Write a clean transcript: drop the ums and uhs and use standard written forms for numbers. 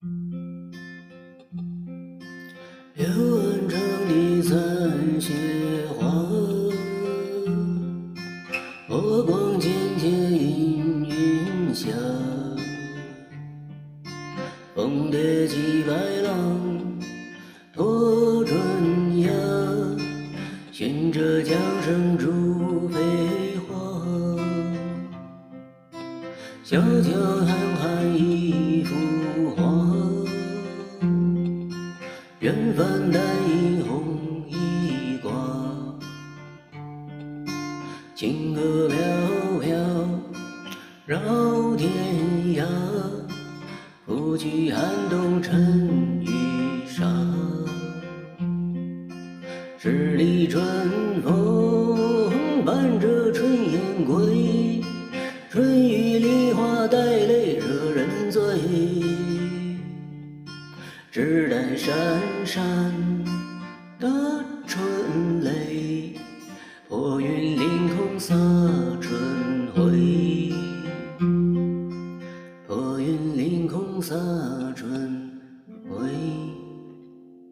柳暗成的残雪花，波光渐渐映云霞。凤蝶击白浪，托春芽，寻着江声逐飞花。小桥寒寒一幅画，远帆单影红一挂。情歌飘飘绕天涯，拂去寒冬尘与沙。十里春风伴着春雁归，春雨梨花带泪惹人醉。只待闪闪的春雷，破云凌空洒春晖。破云凌空洒春晖。